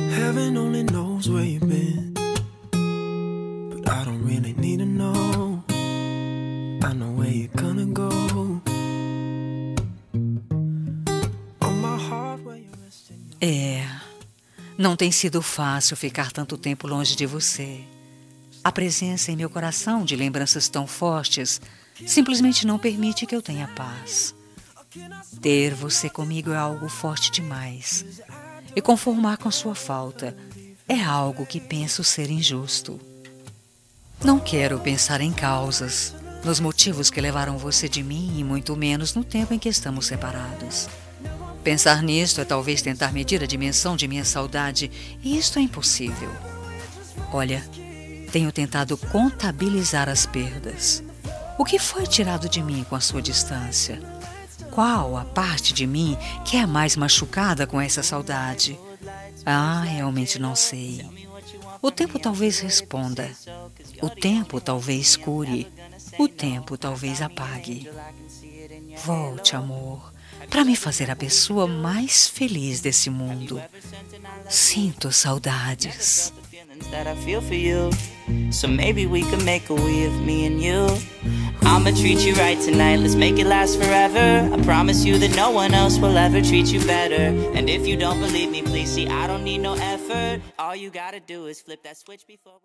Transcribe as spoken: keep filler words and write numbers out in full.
Heaven only knows where you've been, but I don't really need to know. I know where you're gonna go. On my heart where you're resting. É, não tem sido fácil ficar tanto tempo longe de você. A presença em meu coração de lembranças tão fortes simplesmente não permite que eu tenha paz. Ter você comigo é algo forte demais. E conformar com sua falta é algo que penso ser injusto. Não quero pensar em causas, nos motivos que levaram você de mim e muito menos no tempo em que estamos separados. Pensar nisto é talvez tentar medir a dimensão de minha saudade, e isto é impossível. Olha, tenho tentado contabilizar as perdas. O que foi tirado de mim com a sua distância? Qual a parte de mim que é a mais machucada com essa saudade? Ah, realmente não sei. O tempo talvez responda. O tempo talvez cure. O tempo talvez apague. Volte, amor, para me fazer a pessoa mais feliz desse mundo. Sinto saudades. That I feel for you, so maybe we could make a we of me and you. I'ma treat you right tonight, let's make it last forever. I promise you that no one else will ever treat you better. And if you don't believe me, please see I don't need no effort. All you gotta do is flip that switch before we